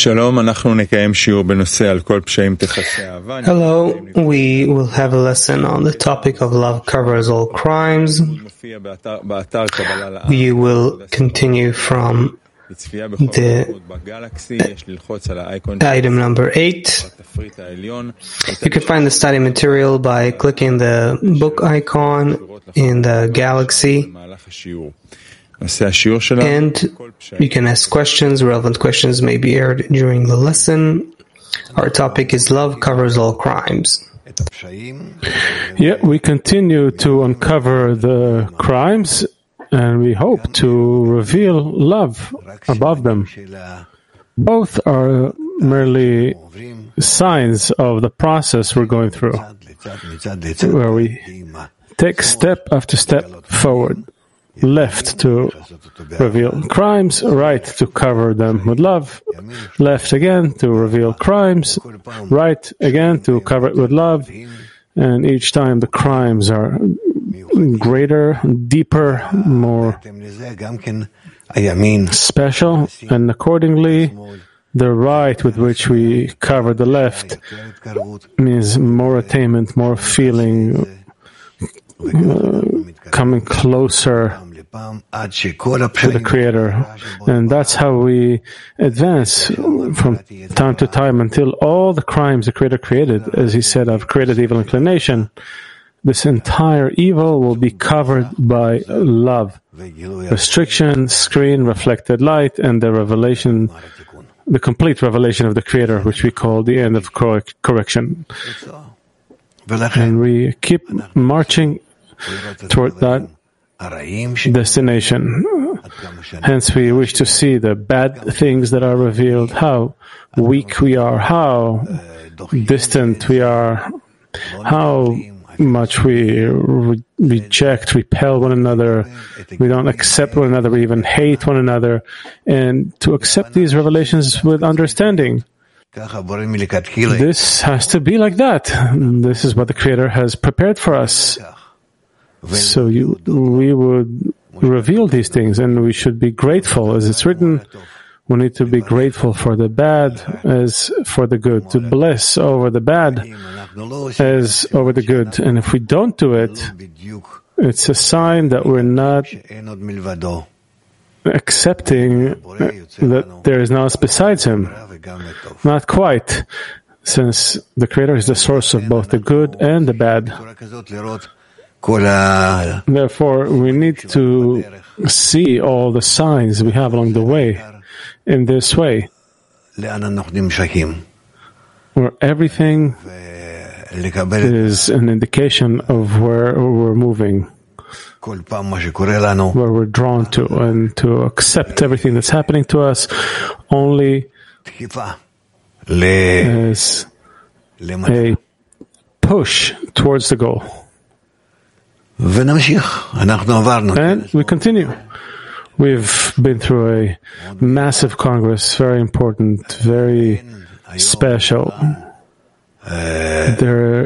Hello, we will have a lesson on the topic of love covers all crimes. We will continue from the item number 8. You can find the study material by clicking the book icon in the galaxy. And you can ask questions. Relevant questions may be aired during the lesson. Our topic is love covers all crimes. Yeah, we continue to uncover the crimes, and we hope to reveal love above them. Both are merely signs of the process we're going through, where we take step after step forward. Left to reveal crimes, right to cover them with love, left again to reveal crimes, right again to cover it with love, and each time the crimes are greater, deeper, more special, and accordingly the right with which we cover the left means more attainment, more feeling, coming closer to the Creator. And that's how we advance from time to time until all the crimes the Creator created, as He said, I've created evil inclination. This entire evil will be covered by love. Restriction, screen, reflected light, and the revelation, the complete revelation of the Creator, which we call the end of correction. And we keep marching toward that destination. Hence, we wish to see the bad things that are revealed, how weak we are, how distant we are, how much we reject, repel one another, we don't accept one another, we even hate one another, and to accept these revelations with understanding. This has to be like that. This is what the Creator has prepared for us. So we would reveal these things, and we should be grateful. As it's written, we need to be grateful for the bad as for the good, to bless over the bad as over the good. And if we don't do it, it's a sign that we're not accepting that there is no else besides Him. Not quite, since the Creator is the source of both the good and the bad. Therefore, we need to see all the signs we have along the way in this way, where everything is an indication of where we're moving, where we're drawn to, and to accept everything that's happening to us only as a push towards the goal. And we continue. We've been through a massive Congress, very important, very special. There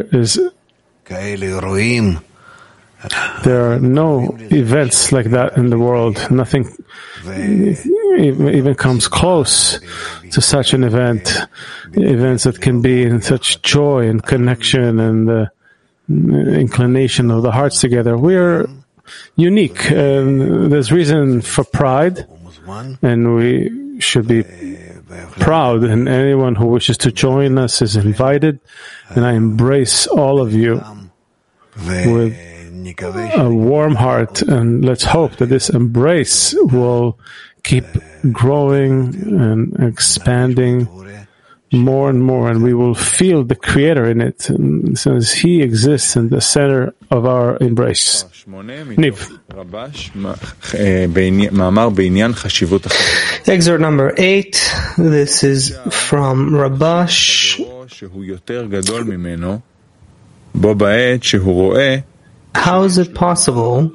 are no events like that in the world. Nothing even comes close to such an event. Events that can be in such joy and connection and the inclination of the hearts together. We're unique, and there's reason for pride, and we should be proud, and anyone who wishes to join us is invited, and I embrace all of you with a warm heart, and let's hope that this embrace will keep growing and expanding more and more, and we will feel the Creator in it, and since He exists in the center of our embrace. Niv. Excerpt number 8. This is from Rabash. How is it possible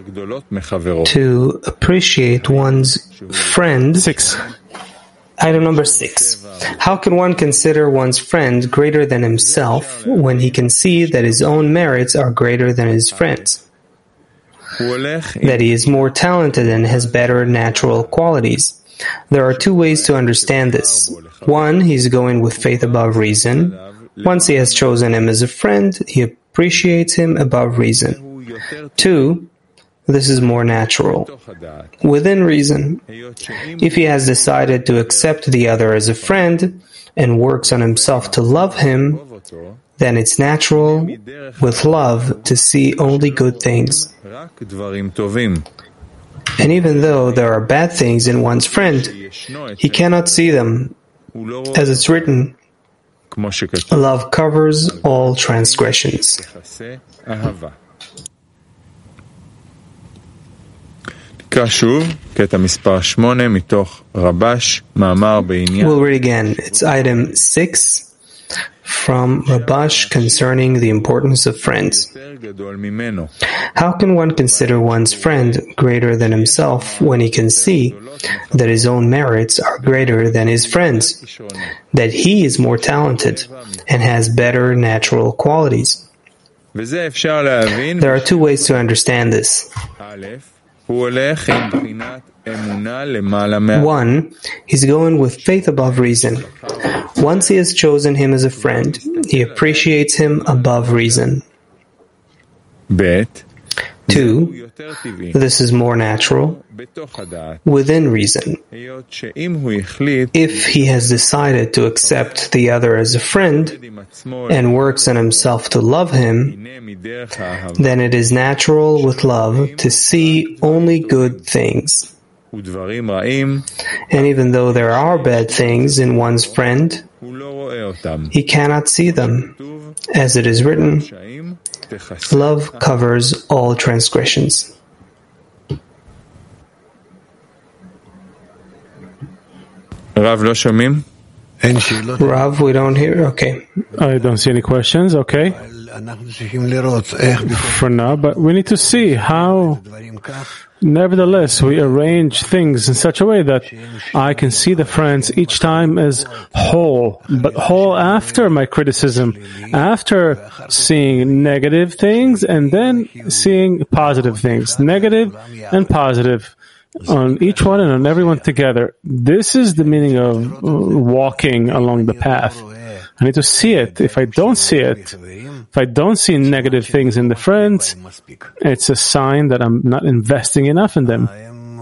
to appreciate one's friend? 6. Item number 6. How can one consider one's friend greater than himself when he can see that his own merits are greater than his friend's? That he is more talented and has better natural qualities. There are two ways to understand this. 1. He's going with faith above reason. Once he has chosen him as a friend, he appreciates him above reason. 2. This is more natural, within reason. If he has decided to accept the other as a friend and works on himself to love him, then it's natural, with love, to see only good things. And even though there are bad things in one's friend, he cannot see them. As it's written, love covers all transgressions. We'll read again. It's item 6 from Rabash concerning the importance of friends. How can one consider one's friend greater than himself when he can see that his own merits are greater than his friends, that he is more talented and has better natural qualities? There are 2 ways to understand this. 1. He's going with faith above reason. Once he has chosen him as a friend, he appreciates him above reason. 2. This is more natural, within reason. If he has decided to accept the other as a friend and works on himself to love him, then it is natural with love to see only good things. And even though there are bad things in one's friend, he cannot see them. As it is written, love covers all transgressions. Rav, we don't hear. Okay. I don't see any questions. Okay. For now, but we need to see how, nevertheless, we arrange things in such a way that I can see the friends each time as whole, but whole after my criticism, after seeing negative things and then seeing positive things, negative and positive, on each one and on everyone together. This is the meaning of walking along the path. I need to see it. If I don't see it, if I don't see negative things in the friends, it's a sign that I'm not investing enough in them.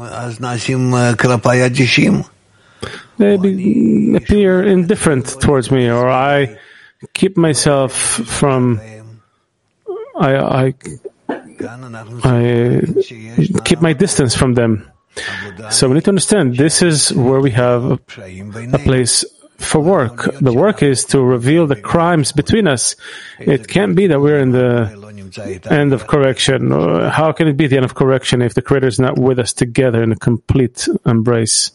They appear indifferent towards me, or I keep myself from, I keep my distance from them. So we need to understand this is where we have a place for work. The work is to reveal the crimes between us. It can't be that we're in the end of correction. How can it be the end of correction if the Creator is not with us together in a complete embrace?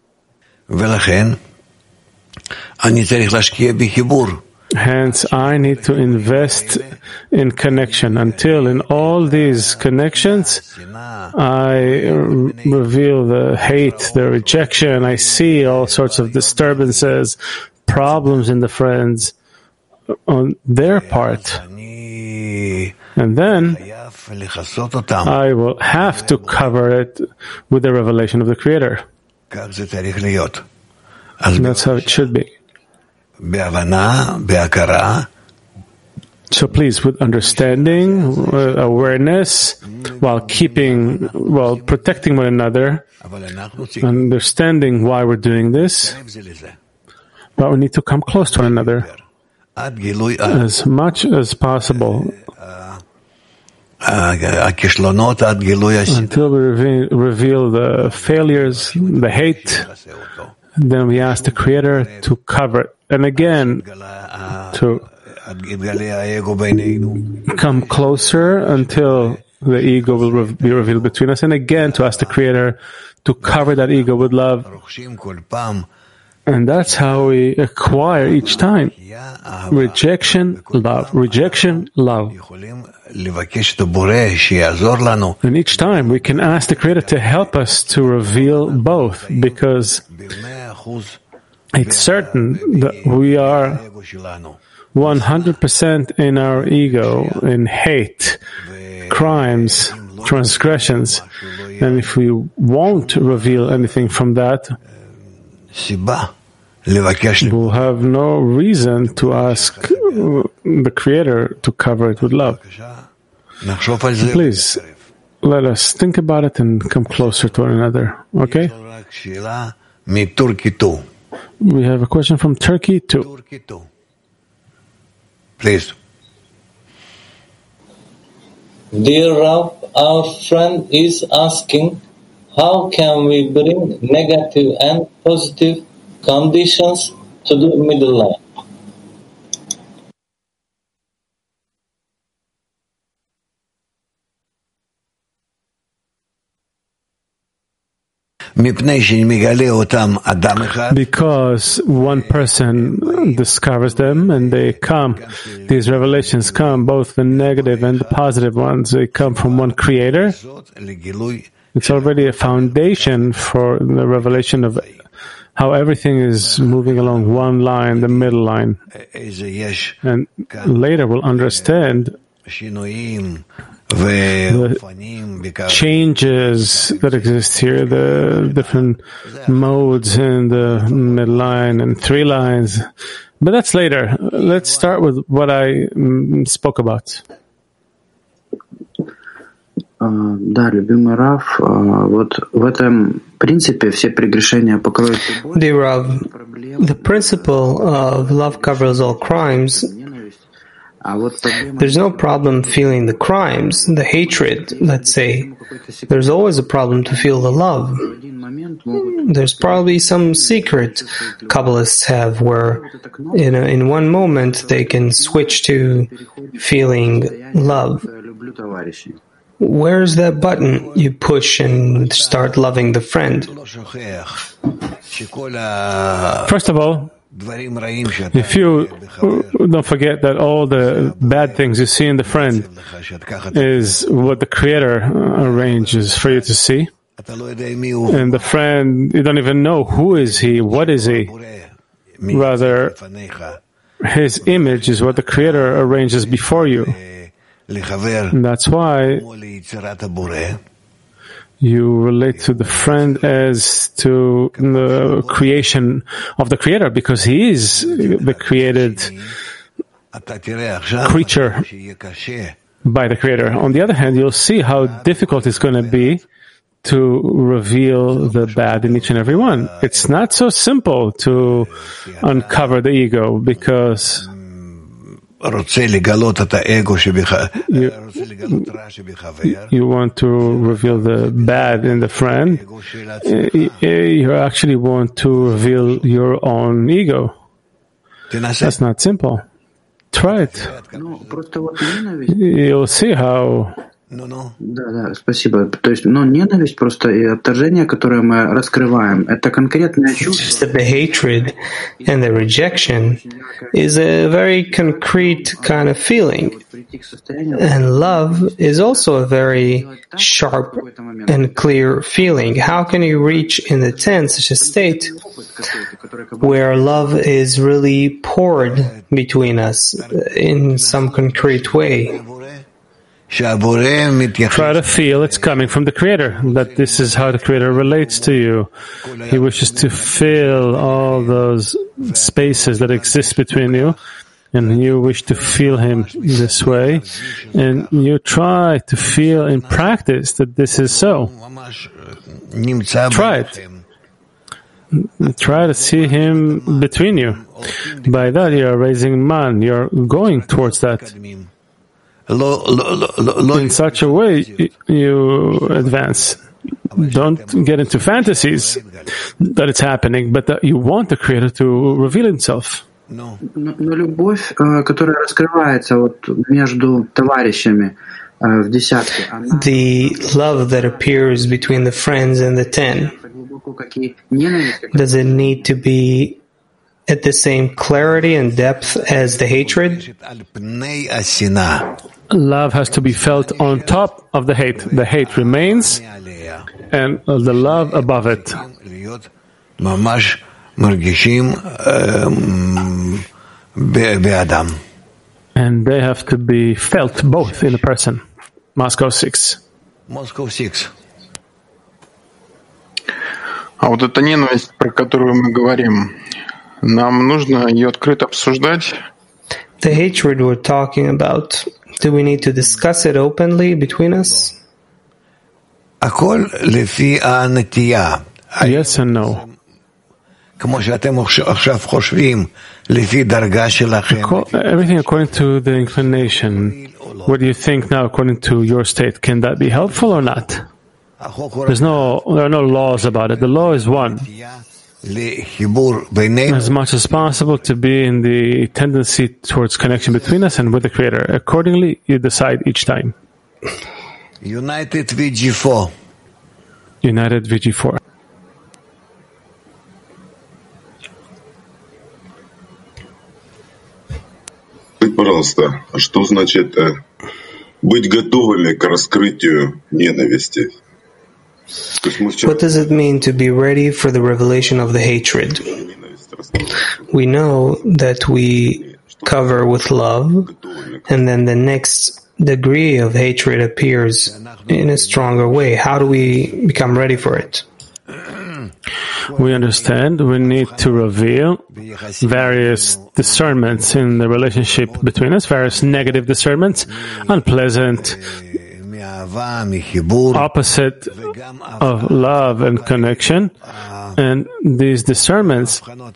Hence, I need to invest in connection until in all these connections, I reveal the hate, the rejection. I see all sorts of disturbances, problems in the friends on their part. And then I will have to cover it with the revelation of the Creator. And that's how it should be. So please, with understanding, awareness, while protecting one another, understanding why we're doing this, but we need to come close to one another as much as possible until we reveal the failures, the hate. Then we ask the Creator to cover it. And again, to come closer until the ego will be revealed between us. And again, to ask the Creator to cover that ego with love. And that's how we acquire each time. Rejection, love. Rejection, love. And each time we can ask the Creator to help us to reveal both, because it's certain that we are 100% in our ego, in hate, crimes, transgressions. And if we won't reveal anything from that, We'll have no reason to ask the Creator to cover it with love. Please, let us think about it and come closer to one another, okay? We have a question from Turkey too. Please. Dear Rav, our friend is asking, how can we bring negative and positive conditions to the middle line? Because one person discovers them and they come, these revelations come, both the negative and the positive ones, they come from one Creator. It's already a foundation for the revelation of how everything is moving along one line, the middle line. And later we'll understand the changes that exist here, the different modes in the midline and three lines. But that's later. Let's start with what I spoke about. Да, любимый Рав, вот в этом принципе все прегрешения покроют любовь. Dear Rav, the principle of love covers all crimes. There's no problem feeling the crimes, the hatred, let's say. There's always a problem to feel the love. There's probably some secret Kabbalists have where in one moment they can switch to feeling love. Where's that button you push and start loving the friend? First of all, if you don't forget that all the bad things you see in the friend is what the Creator arranges for you to see, and the friend, you don't even know who is he, what is he. Rather, his image is what the Creator arranges before you. And that's why you relate to the friend as to the creation of the Creator, because he is the created creature by the Creator. On the other hand, you'll see how difficult it's going to be to reveal the bad in each and every one. It's not so simple to uncover the ego, because you want to reveal the bad in the friend. You actually want to reveal your own ego. That's not simple. Try it. You'll see how. Да, спасибо. То есть, ненависть просто и отторжение, которое мы раскрываем, это конкретное чувство. The hatred and the rejection is a very concrete kind of feeling. And love is also a very sharp and clear feeling. How can you reach in the 10 such a state where love is really poured between us in some concrete way? Try to feel it's coming from the Creator, that this is how the Creator relates to you. He wishes to fill all those spaces that exist between you, and you wish to feel Him this way, and you try to feel in practice that this is so. Try it. Try to see Him between you. By that you are raising man, you are going towards that. In such a way, you advance. Don't get into fantasies that it's happening, but that you want the Creator to reveal Himself. Но любовь, которая раскрывается вот между товарищами в десятке, the love that appears between the friends and the 10, does it need to be at the same clarity and depth as the hatred? Love has to be felt on top of the hate. The hate remains, and the love above it. And they have to be felt both in a person. Moscow 6. Moscow 6. А вот эта ненависть, про которую мы говорим, Нам нужно ее открыто обсуждать. The hatred we're talking about, do we need to discuss it openly between us? הכל לפי הנטייה. Yes and no. כמו שאתם עכשיו חושבים, לפי דרגה שלכם. Everything according to the inclination. What do you think now according to your state? Can that be helpful or not? There are no laws about it. The law is one. As much as possible to be in the tendency towards connection between us and with the Creator. Accordingly, you decide each time. United VG4. United VG4. Пожалуйста, а что значит быть готовыми к раскрытию ненависти? What does it mean to be ready for the revelation of the hatred? We know that we cover with love, and then the next degree of hatred appears in a stronger way. How do we become ready for it? We understand we need to reveal various discernments in the relationship between us, various negative discernments, unpleasant, opposite of love and connection. And these discernments,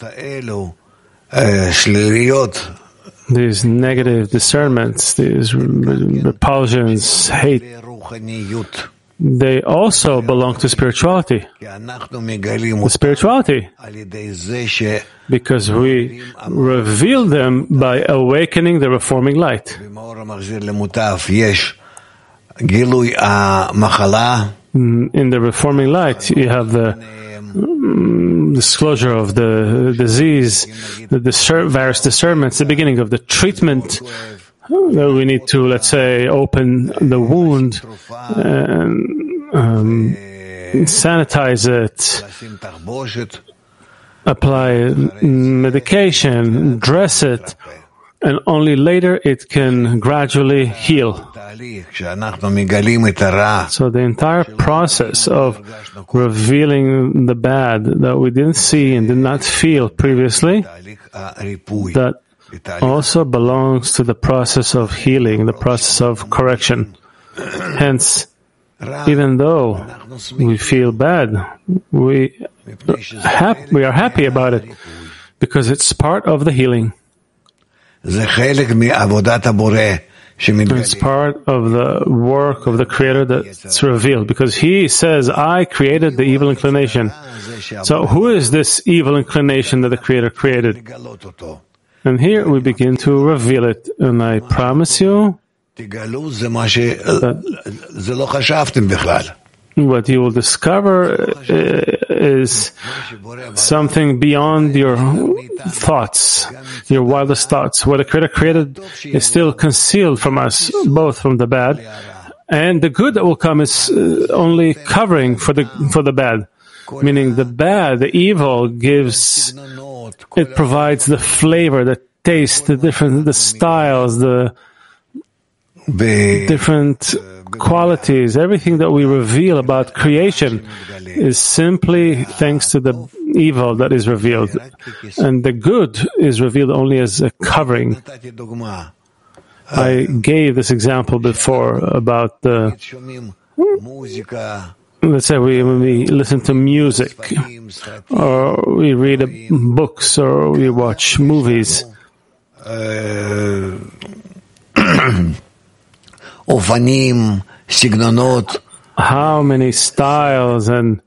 these negative discernments, these repulsions, hate, they also belong to spirituality. The spirituality, because we reveal them by awakening the reforming light. In the reforming light, you have the disclosure of the disease, the various discernments, the beginning of the treatment. We need to, let's say, open the wound and sanitize it, apply medication, dress it, and only later it can gradually heal. So the entire process of revealing the bad that we didn't see and did not feel previously, that also belongs to the process of healing, the process of correction. Hence, even though we feel bad, we are happy about it because it's part of the healing. It's part of the work of the Creator that's revealed, because He says, I created the evil inclination. So who is this evil inclination that the Creator created? And here we begin to reveal it. And I promise you that what you will discover is something beyond your thoughts, your wildest thoughts. What the Creator created is still concealed from us, both from the bad, and the good that will come is only covering for the bad. Meaning the bad, the evil it provides the flavor, the taste, the styles, the different qualities. Everything that we reveal about creation is simply thanks to the evil that is revealed. And the good is revealed only as a covering. I gave this example before about let's say when we listen to music, or we read books, or we watch movies. How many styles and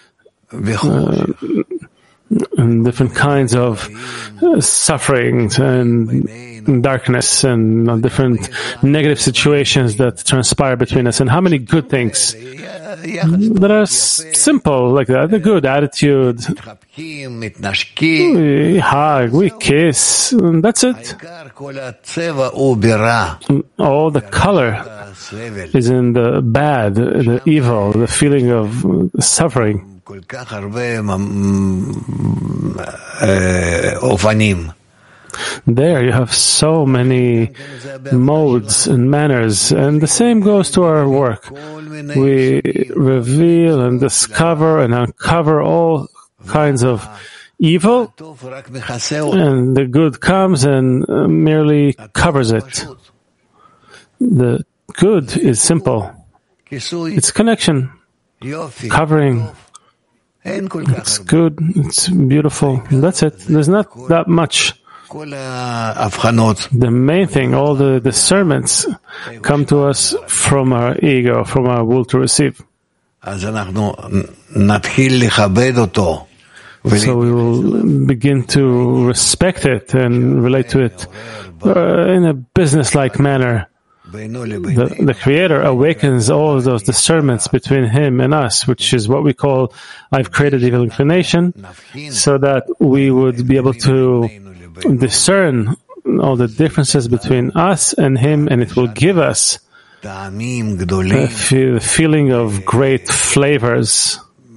different kinds of sufferings and darkness and different negative situations that transpire between us, and how many good things that are simple like that, the good attitude. We hug, we kiss, and that's it. All the color is in the bad, the evil, the feeling of suffering. There you have so many modes and manners, and the same goes to our work. We reveal and discover and uncover all kinds of evil, and the good comes and merely covers it. The good is simple. It's connection, covering. It's good, it's beautiful. That's it. There's not that much. The main thing, all the discernments come to us from our ego, from our will to receive. So we will begin to respect it and relate to it in a business-like manner. The Creator awakens all of those discernments between Him and us, which is what we call, I've created evil inclination, so that we would be able to discern all the differences between us and Him, and it will give us the feeling of great flavors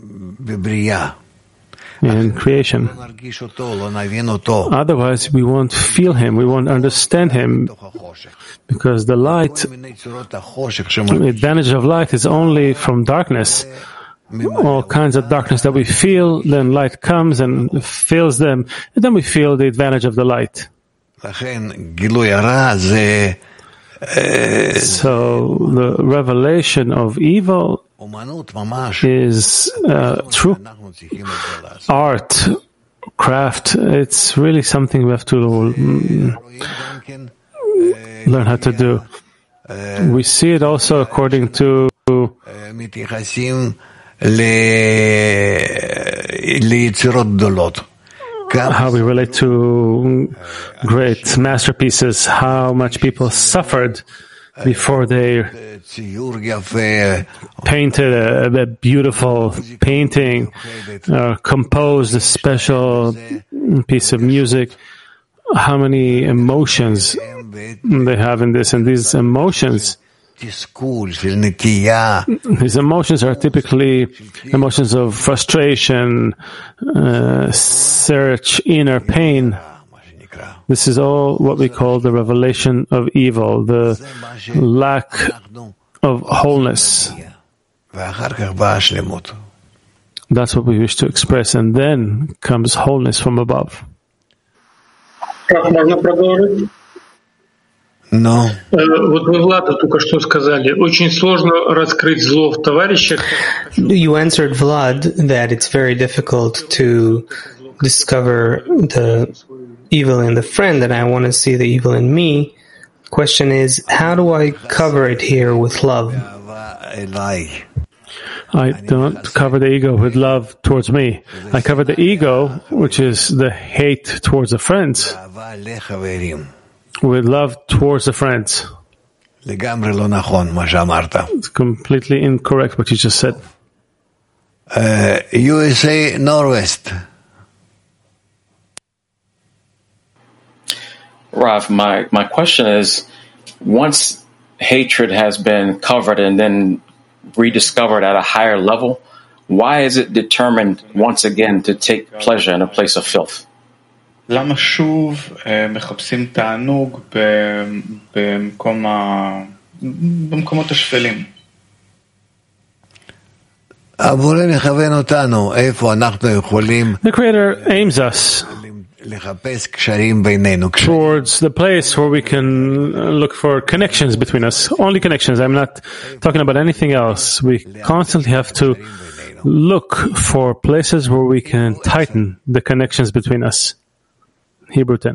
in creation. Otherwise, we won't feel Him, we won't understand Him, because the light, the advantage of light is only from darkness. All kinds of darkness that we feel, then light comes and fills them, and then we feel the advantage of the light. So the revelation of evil is true art, craft. It's really something we have to learn how to do. We see it also according to how we relate to great masterpieces, how much people suffered before they painted a beautiful painting, composed a special piece of music, how many emotions they have in this, and these emotions are typically emotions of frustration, search, inner pain. This is all what we call the revelation of evil, the lack of wholeness. That's what we wish to express, and then comes wholeness from above. No. Вот вы, Влада, только что сказали, очень сложно раскрыть зло в товарищах. You answered, Vlad, that it's very difficult to discover the evil in the friend, and I want to see the evil in me. Question is, how do I cover it here with love? I don't cover the ego with love towards me. I cover the ego, which is the hate towards the friends, with love towards the friends. It's completely incorrect what you just said. USA Northwest. Rav, my question is, once hatred has been covered and then rediscovered at a higher level, why is it determined once again to take pleasure in a place of filth? למה שוב מחפשים תענוג במקומות השפלים? The Creator aims us towards the place where we can look for connections between us. Only connections. I'm not talking about anything else. We constantly have to look for places where we can tighten the connections between us. Hebrew 10.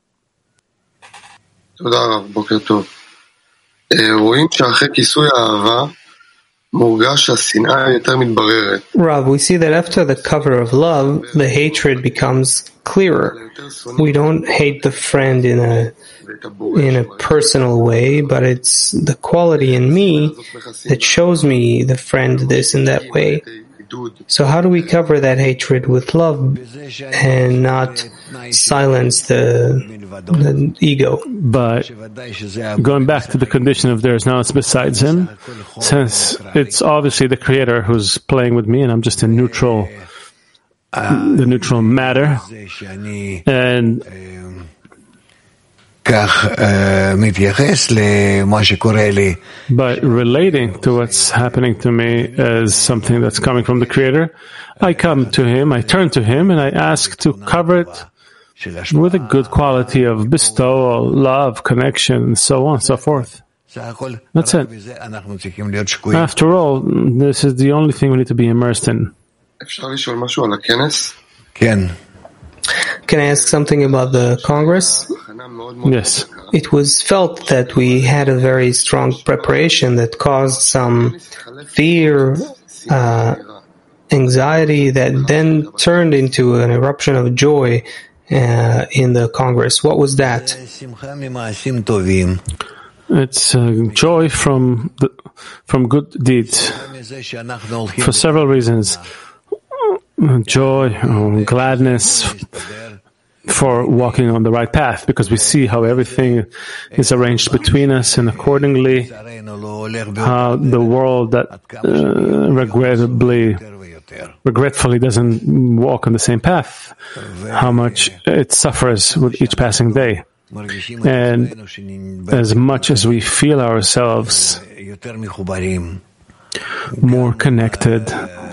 תודה רב, בוקר טוב. רואים שאחרי כיסוי האהבה מורגש השנאה יותר מתבררת. Rav, we see that after the cover of love, the hatred becomes clearer. We don't hate the friend in a personal way, but it's the quality in me that shows me the friend this and that way. So how do we cover that hatred with love and not silence the ego? But going back to the condition of there is no one besides him, since it's obviously the Creator who's playing with me and I'm just a neutral, the neutral matter, and By relating to what's happening to me as something that's coming from the Creator, I come to Him, I turn to Him, and I ask to cover it with a good quality of bestowal, love, connection, and so on and so forth. That's it. After all, this is the only thing we need to be immersed in. Can I ask something about the Congress? Yes. It was felt that we had a very strong preparation that caused some fear, anxiety that then turned into an eruption of joy in the Congress. What was that? It's joy from good deeds for several reasons. Joy, gladness for walking on the right path, because we see how everything is arranged between us, and accordingly how the world that regretfully doesn't walk on the same path, how much it suffers with each passing day. And as much as we feel ourselves more connected,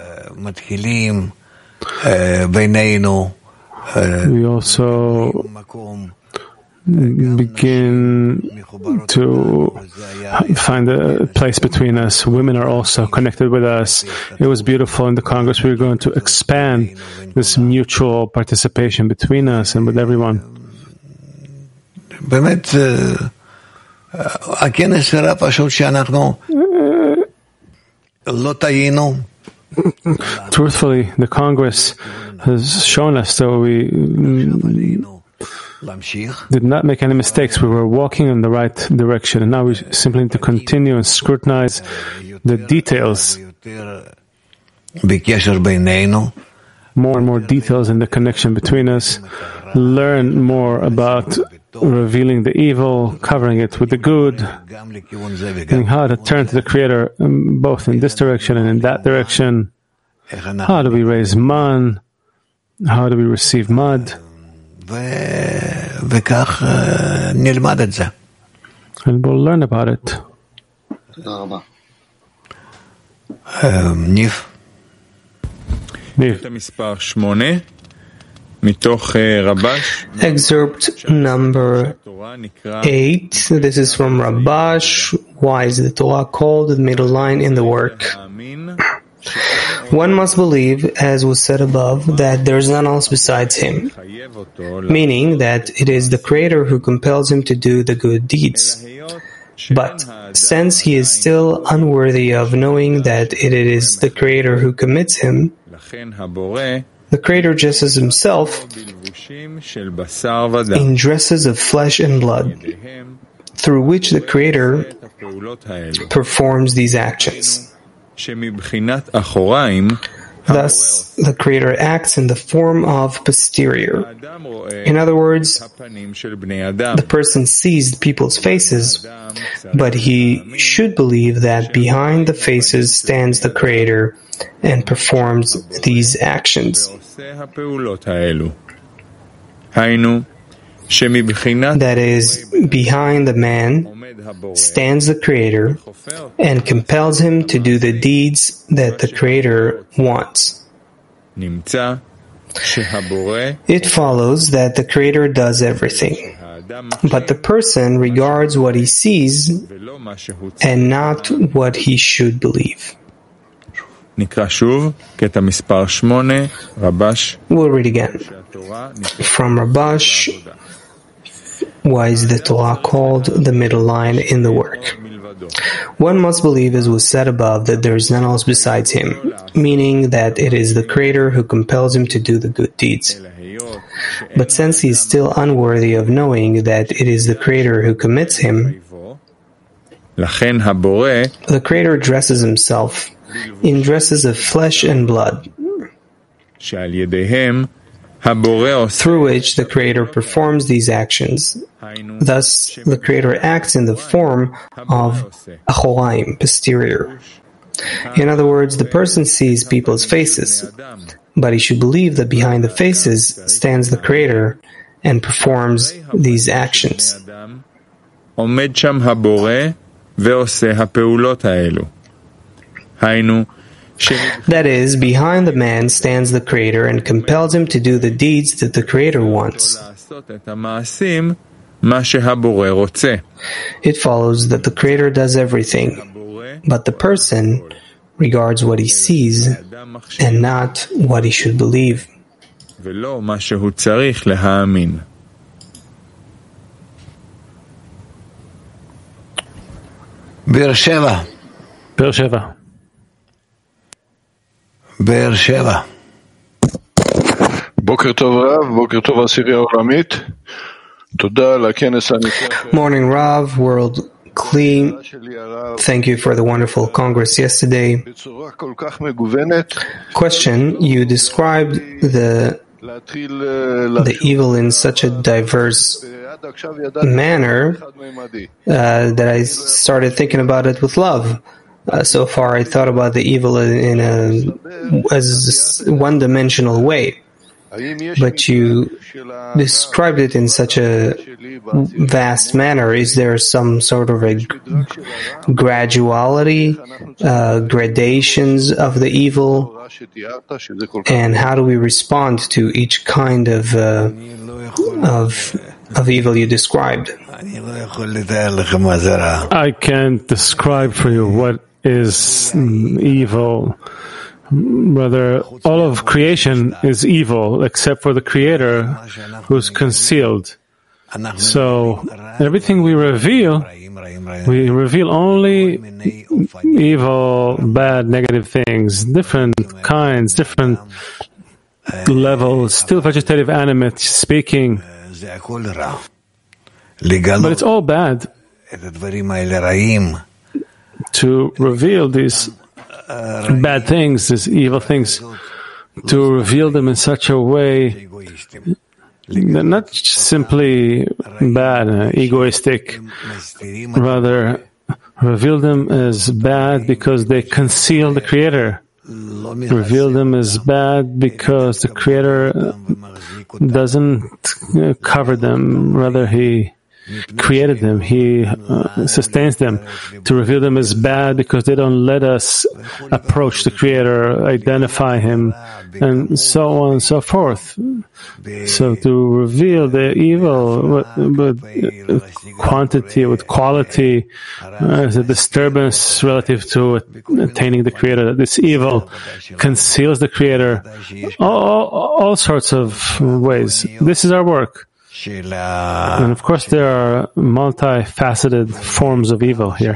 we also begin to find a place between us. Women are also connected with us. It was beautiful in the Congress. We're going to expand this mutual participation between us and with everyone. Truthfully, the Congress has shown us that we did not make any mistakes. We were walking in the right direction, and now we simply need to continue and scrutinize the details. More and more details in the connection between us. Learn more about revealing the evil, covering it with the good, and how to turn to the Creator both in this direction and in that direction. How do we raise man? How do we receive mud? And we'll learn about it. Niv. Excerpt number 8. This is from Rabash. Why is the Torah called the middle line in the work? One must believe, as was said above, that there is none else besides him, meaning that it is the Creator who compels him to do the good deeds. But since he is still unworthy of knowing that it is the Creator who commits him, the Creator dresses himself in dresses of flesh and blood, through which the Creator performs these actions. Thus, the Creator acts in the form of posterior. In other words, the person sees people's faces, but he should believe that behind the faces stands the Creator and performs these actions. That is, behind the man stands the Creator and compels him to do the deeds that the Creator wants. It follows that the Creator does everything, but the person regards what he sees and not what he should believe. We'll read again. From Rabash, why is the Torah called the middle line in the work? One must believe, as was said above, that there is none else besides him, meaning that it is the Creator who compels him to do the good deeds. But since he is still unworthy of knowing that it is the Creator who commits him, the Creator dresses himself in dresses of flesh and blood, through which the Creator performs these actions. Thus, the Creator acts in the form of achoraim, posterior. In other words, the person sees people's faces, but he should believe that behind the faces stands the Creator and performs these actions. עומד שם הבורא ועושה הפעולות האלו. היינו, that is, behind the man stands the Creator and compels him to do the deeds that the Creator wants. It follows that the Creator does everything, but the person regards what he sees and not what he should believe. באר שבע. באר שבע. באר שבע. בוקר טוב רב, בוקר טוב עשירייה עולמית. תודה על הכנס הנפלא. Morning Rav, World Clean. Thank you for the wonderful Congress yesterday. בצורה כל כך מגוונת. Question, you described the evil in such a diverse manner that I started thinking about it with love. So far, I thought about the evil as a one-dimensional way, but you described it in such a vast manner. Is there some sort of a graduality, gradations of the evil, and how do we respond to each kind of evil you described? I can't describe for you what is evil. Rather, all of creation is evil except for the Creator who's concealed. So everything we reveal only evil, bad, negative things, different kinds, different levels, still vegetative, animate, speaking. But it's all bad. To reveal these bad things, these evil things, to reveal them in such a way, not simply bad, egoistic, rather reveal them as bad because they conceal the Creator. Reveal them as bad because the Creator doesn't cover them, rather He created them, He sustains them. To reveal them as bad because they don't let us approach the Creator, identify Him, and so on and so forth. So to reveal the evil with quantity, with quality, as a disturbance relative to attaining the Creator, this evil conceals the Creator, all sorts of ways. This is our work. And of course there are multifaceted forms of evil here.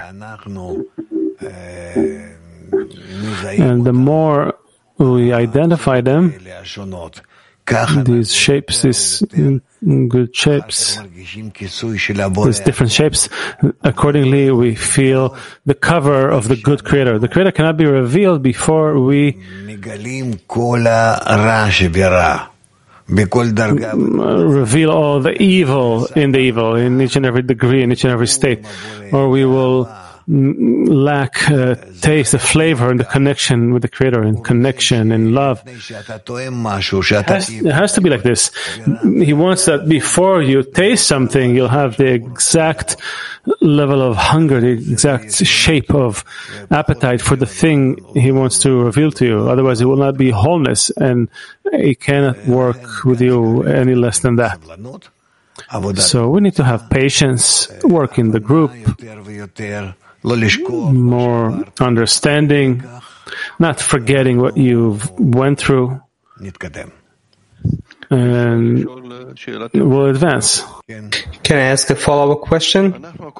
And the more we identify them, these shapes, these good shapes, these different shapes, accordingly we feel the cover of the good Creator. The Creator cannot be revealed before we reveal all the evil in each and every degree, in each and every state, or we will lack taste, the flavor, and the connection with the Creator, and connection and love. It has to be like this. He wants that before you taste something, you'll have the exact level of hunger, the exact shape of appetite for the thing He wants to reveal to you. Otherwise, it will not be wholeness, and He cannot work with you any less than that. So we need to have patience, work in the group, more understanding, not forgetting what you've went through, and we'll advance. Can I ask a follow-up question?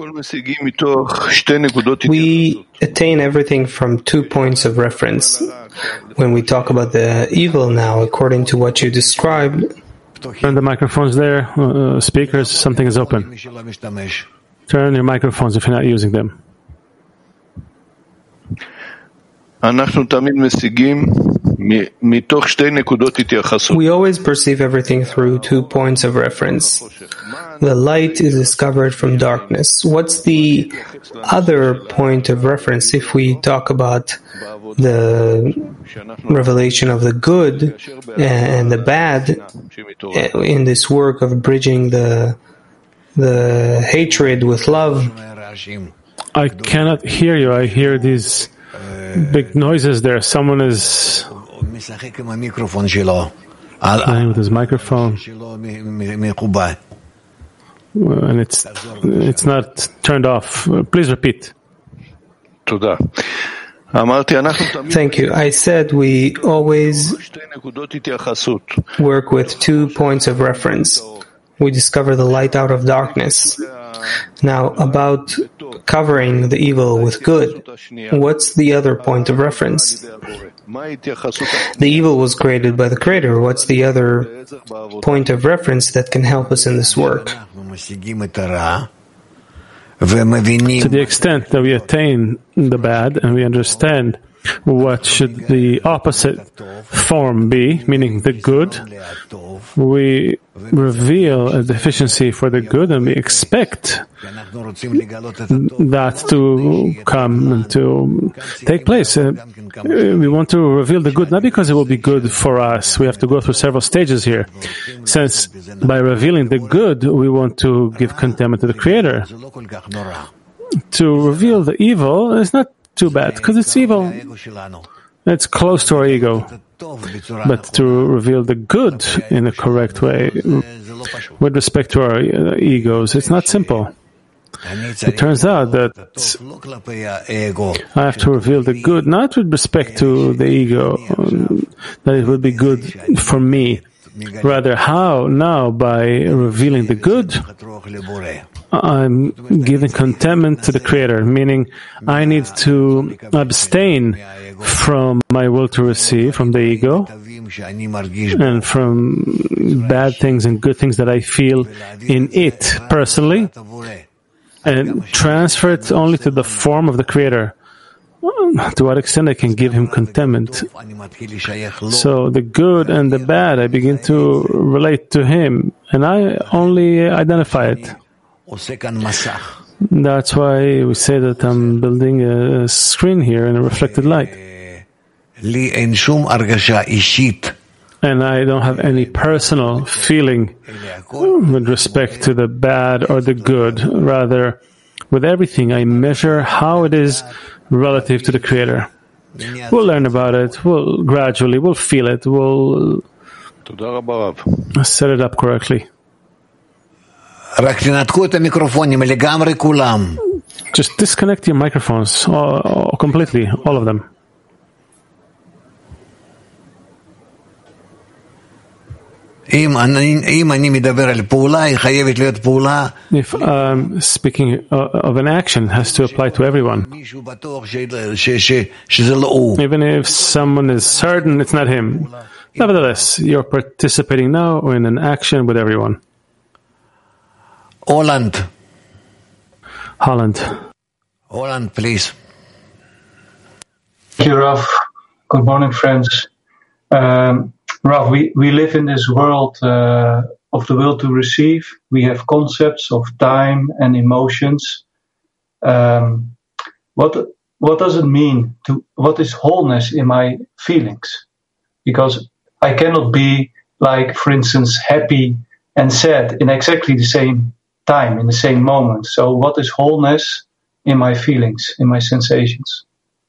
We attain everything from 2 points of reference. When we talk about the evil now, according to what you described, turn the microphones there, speakers, something is open. Turn your microphones if you're not using them. We always perceive everything through 2 points of reference. The light is discovered from darkness. What's the other point of reference if we talk about the revelation of the good and the bad in this work of bridging the hatred with love? I cannot hear you. I hear these big noises there. Someone is playing with his microphone, and it's not turned off. Please repeat. Thank you. I said we always work with 2 points of reference. We discover the light out of darkness. Now, about covering the evil with good, what's the other point of reference? The evil was created by the Creator. What's the other point of reference that can help us in this work? To the extent that we attain the bad and we understand what should the opposite form be, meaning the good, we reveal a deficiency for the good and we expect that to come and to take place. We want to reveal the good not because it will be good for us. We have to go through several stages here. Since by revealing the good, we want to give contentment to the Creator. To reveal the evil is not too bad, because it's evil. It's close to our ego. But to reveal the good in a correct way, with respect to our egos, it's not simple. It turns out that I have to reveal the good, not with respect to the ego, that it would be good for me. Rather, how now, by revealing the good, I'm giving contentment to the Creator, meaning I need to abstain from my will to receive, from the ego, and from bad things and good things that I feel in it personally, and transfer it only to the form of the Creator. To what extent I can give Him contentment. So the good and the bad, I begin to relate to Him, and I only identify it. That's why we say that I'm building a screen here in a reflected light. And I don't have any personal feeling with respect to the bad or the good. Rather, with everything, I measure how it is relative to the Creator. We'll learn about it. We'll feel it. We'll set it up correctly. Just disconnect your microphones completely, all of them. If I'm speaking of an action, it has to apply to everyone. Even if someone is certain it's not him. Nevertheless, you're participating now in an action with everyone. Holland, please. Thank you, Rav. Good morning, friends. Rav, we live in this world of the will to receive. We have concepts of time and emotions. What does it mean? What is wholeness in my feelings? Because I cannot be, like, for instance, happy and sad in exactly the same time, in the same moment. So what is wholeness in my feelings, in my sensations?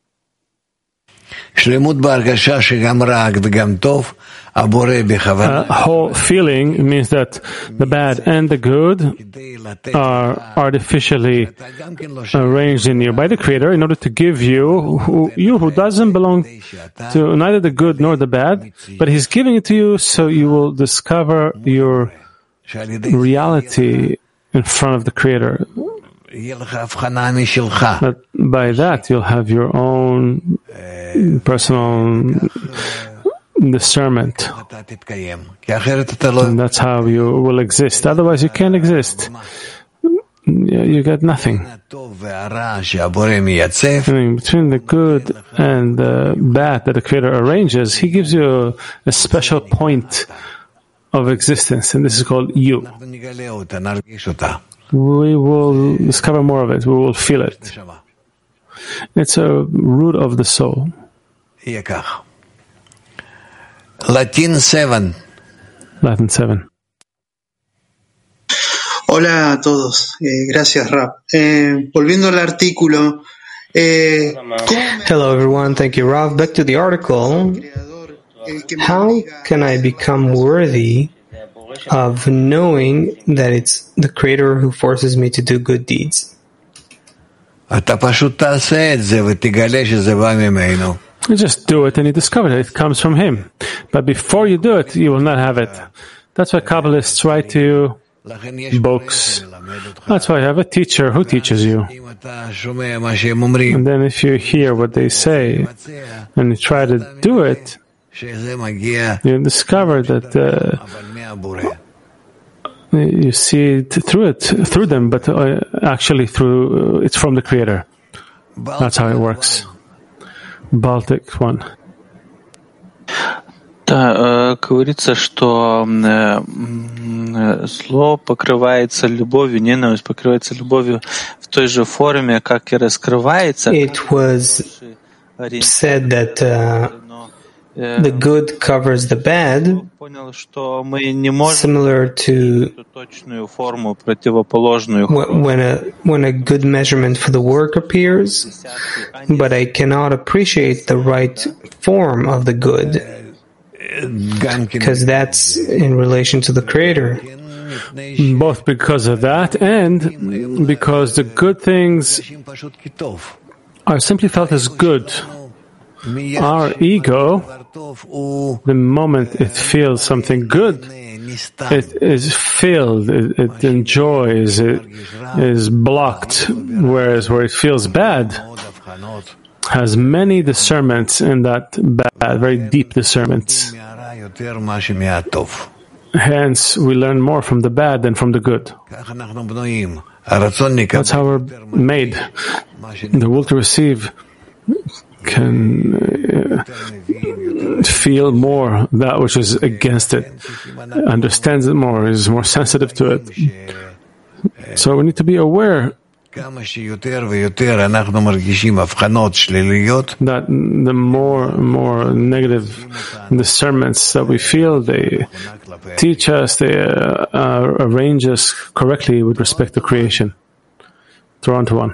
Whole feeling means that the bad and the good are artificially arranged in you by the Creator in order to give you who doesn't belong to neither the good nor the bad, but He's giving it to you so you will discover your reality in front of the Creator. But by that, you'll have your own personal discernment. And that's how you will exist. Otherwise, you can't exist. you get nothing. And between the good and the bad that the Creator arranges, He gives you a special point of existence, and this is called you. We will discover more of it. We will feel it. It's a root of the soul. Latin 7. Hola a todos. Gracias, Rab. Volviendo al artículo. Hello, everyone. Thank you, Rav. Back to the article. How can I become worthy of knowing that it's the Creator who forces me to do good deeds? You just do it and you discover that it comes from Him. But before you do it, you will not have it. That's why Kabbalists write to you books. That's why you have a teacher who teaches you. And then if you hear what they say and you try to do it, you discover that you see it through them, but actually it's from the Creator. That's how it works. Baltic 1. Да, говорится, что зло покрывается любовью, ненависть покрывается любовью в той же форме, как и раскрывается. It was said that the good covers the bad, similar to when a good measurement for the work appears, but I cannot appreciate the right form of the good, because that's in relation to the Creator. Both because of that and because the good things are simply felt as good. Our ego, the moment it feels something good, it is filled, it enjoys, it is blocked, whereas where it feels bad has many discernments in that bad, very deep discernments. Hence, we learn more from the bad than from the good. That's how we're made. The will to receive can feel more that which is against it, understands it more, is more sensitive to it. So we need to be aware that the more negative discernments that we feel, they teach us, they arrange us correctly with respect to creation. Toronto 1.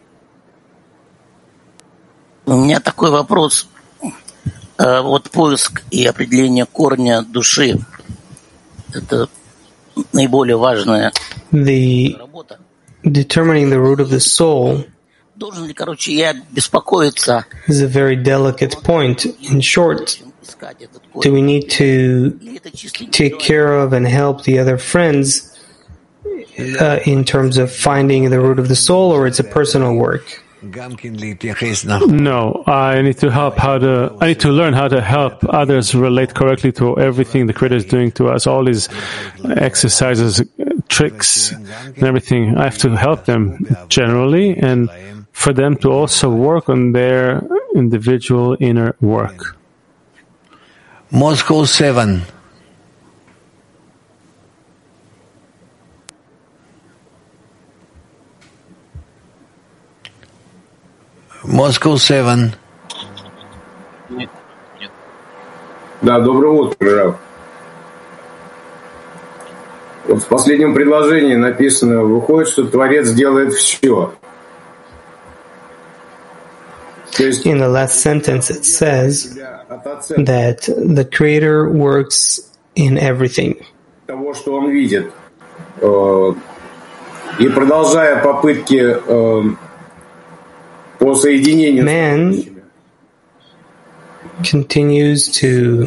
У меня такой вопрос. Вот поиск и определение корня души – это наиболее важная работа. Determining the root of the soul Должен ли, я беспокоиться? Is a very delicate point. In short, do we need to take care of and help the other friends in terms of finding the root of the soul, or it's a personal work? No, I need to learn how to help others relate correctly to everything the Creator is doing to us, all these exercises, tricks, and everything. I have to help them generally, and for them to also work on their individual inner work. Moscow 7. Moscow 7. Да, доброе утро, Рав. Вот в последнем предложении написано, выходит, что Творец делает все. In the last sentence it says that the Creator works in everything. Того, что он видит. И продолжая попытки по соединению Man continues to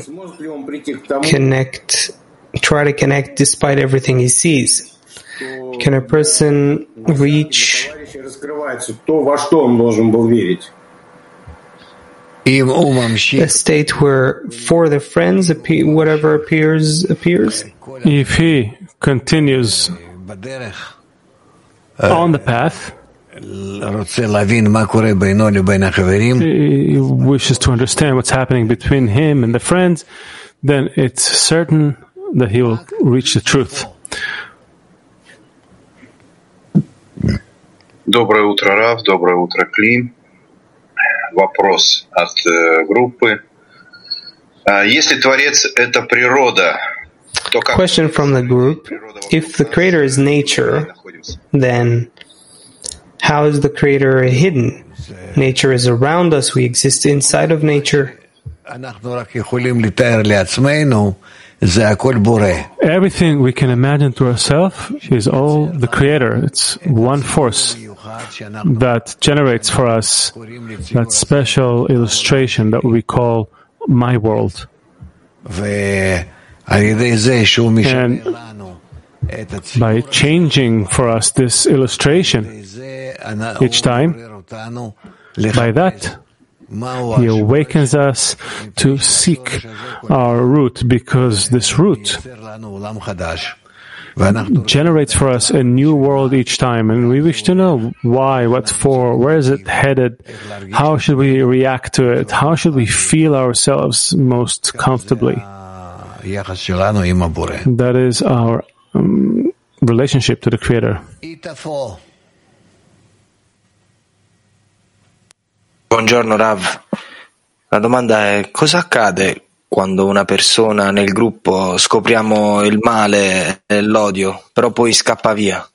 try to connect despite everything he sees. Can a person reach то, во что он должен был верить? A state where for the friends whatever appears? If he continues on the path, he wishes to understand what's happening between him and the friends, then it's certain that he will reach the truth. Доброе утро, Рав. Доброе утро, Кли. Вопрос от группы. Если Творец — это природа, то как... Question from the group. If the Creator is nature, then how is the Creator hidden? Nature is around us. We exist inside of nature. Everything we can imagine to ourselves is all the Creator. It's one force that generates for us that special illustration that we call my world. And by changing for us this illustration each time, by that, he awakens us to seek our root, because this root generates for us a new world each time, and we wish to know why, what for, where is it headed, how should we react to it, how should we feel ourselves most comfortably. That is our relationship to the Creator. Buongiorno Rav, la domanda è: cosa accade quando una persona nel gruppo scopriamo il male e l'odio, però poi scappa via?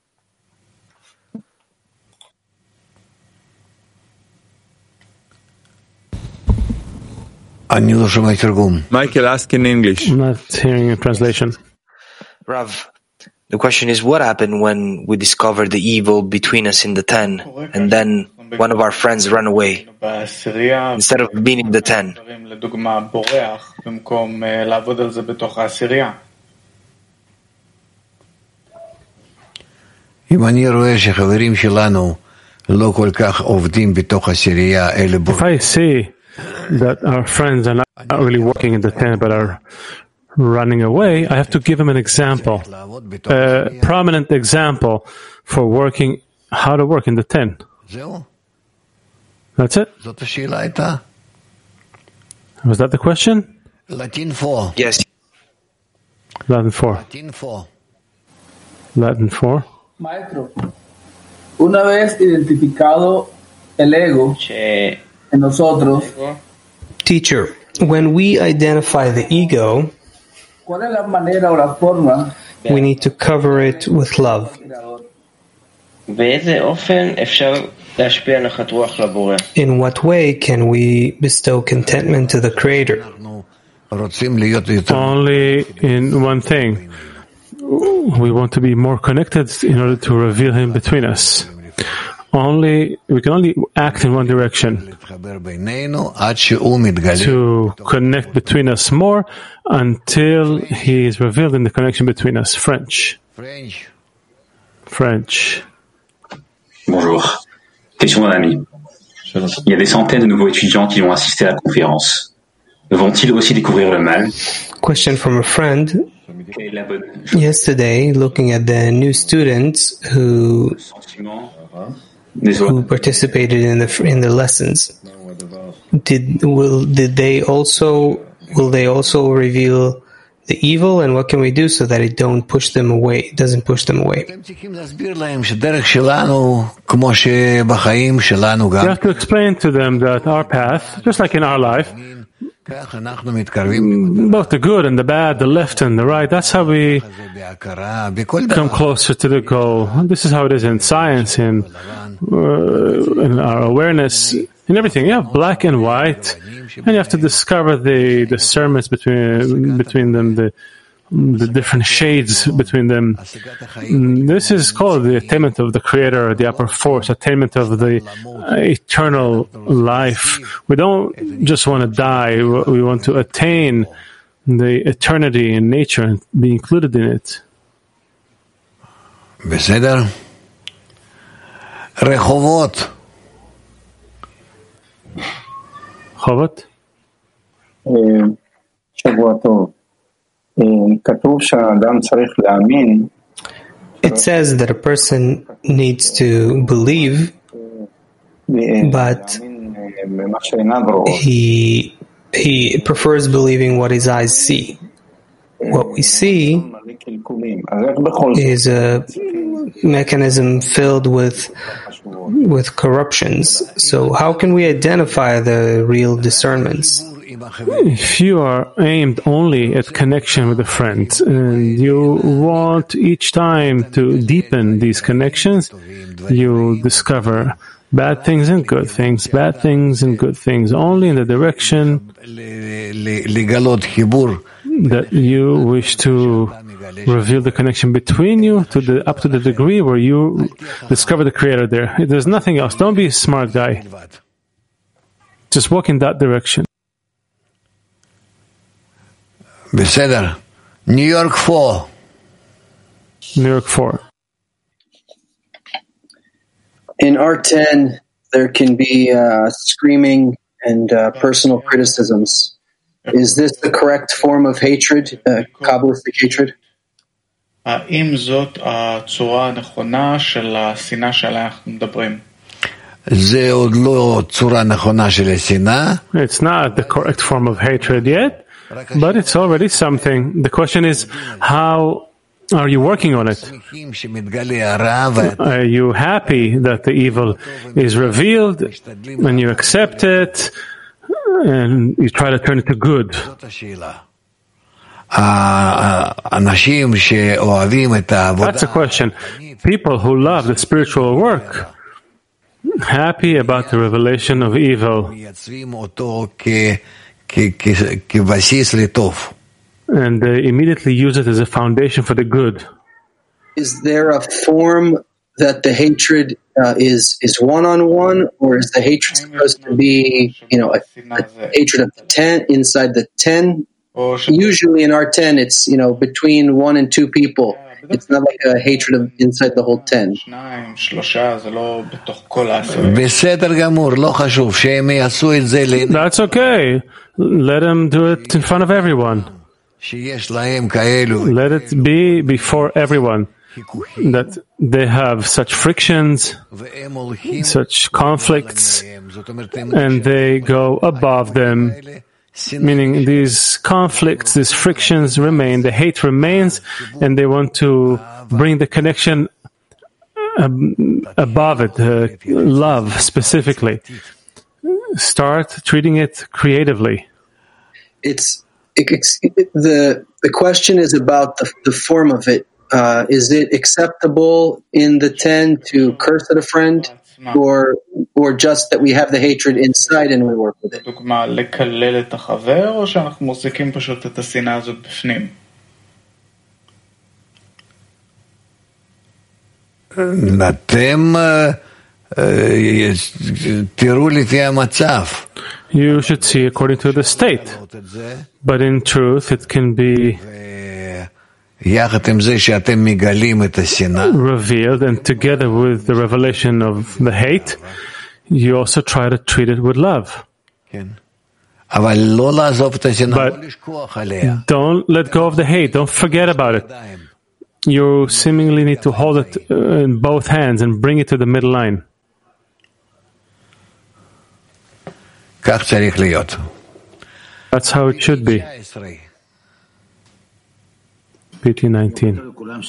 Michael, ask in English. I'm not hearing a translation. Rav, the question is, what happened when we discovered the evil between us in the 10, and then one of our friends ran away instead of being in the 10? If I see that our friends are not really working in the 10 but are running away, I have to give them an example, a prominent example for working, how to work in the 10. That's it? Was that the question? Latin 4. Yes. Latin 4. Latin 4. Maestro, una vez identificado el ego en nosotros, Teacher, when we identify the ego, ¿cuál es la manera o la forma we need to cover it with love. In what way can we bestow contentment to the Creator? Only in one thing. We want to be more connected in order to reveal Him between us. We can only act in one direction, to connect between us more until He is revealed in the connection between us. French. Bonjour. Question d'un ami. Il y a des centaines de nouveaux étudiants qui vont assister à la conférence. Vont-ils aussi découvrir le mal? Question from a friend. Yesterday, looking at the new students who participated in the lessons, will they also reveal the evil, and what can we do so that it doesn't push them away? You have to explain to them that our path, just like in our life, both the good and the bad, the left and the right, that's how we come closer to the goal. This is how it is in science, in our awareness, in everything. You have black and white, and you have to discover the discernments between them, the different shades between them. This is called the attainment of the Creator, the upper force, attainment of the eternal life. We don't just want to die, we want to attain the eternity in nature and be included in it. בסדר? רחובות. שבוע טוב. כתוב שהאדם צריך להאמין. It it says that a person needs to believe, but he prefers believing what his eyes see. What we see is a mechanism filled with corruptions. So how can we identify the real discernments? If you are aimed only at connection with a friend and you want each time to deepen these connections, you discover bad things and good things, bad things and good things, only in the direction that you wish to reveal the connection between you up to the degree where you discover the Creator there. There's nothing else. Don't be a smart guy. Just walk in that direction. בסדר. New York 4. New York 4. In R10, there can be screaming and personal criticisms. Is this the correct form of hatred, Kabbalistic hatred? האם זאת הצורה הנכונה של השנאה שעליה אנחנו מדברים? זה עוד לא צורה נכונה של השנאה. It's not the correct form of hatred yet. But it's already something. The question is, how are you working on it? Are you happy that the evil is revealed and you accept it and you try to turn it to good? That's a question. People who love the spiritual work, happy about the revelation of evil, and they immediately use it as a foundation for the good. Is there a form that the hatred is one-on-one, or is the hatred supposed to be, a hatred of the 10 inside the 10? Usually in R10, it's between 1 and 2 people. It's not like a hatred of inside the whole 10. That's okay. Let them do it in front of everyone. Let it be before everyone that they have such frictions, such conflicts, and they go above them. Meaning these conflicts, these frictions remain, the hate remains, and they want to bring the connection above it, love specifically. Start treating it creatively. The question is about the form of it. Is it acceptable in the 10 to curse at a friend? Or just that we have the hatred inside and we work with it? דוגמה, לקלל את החבר, או שאנחנו מוזיקים פשוט את השנאה הזאת בפנים? אתם תראו לפי המצב. You should see according to the state. But in truth, it can be revealed, and together with the revelation of the hate, you also try to treat it with love. But don't let go of the hate. Don't forget about it. You seemingly need to hold it in both hands and bring it to the middle line. That's how it should be. PT 19.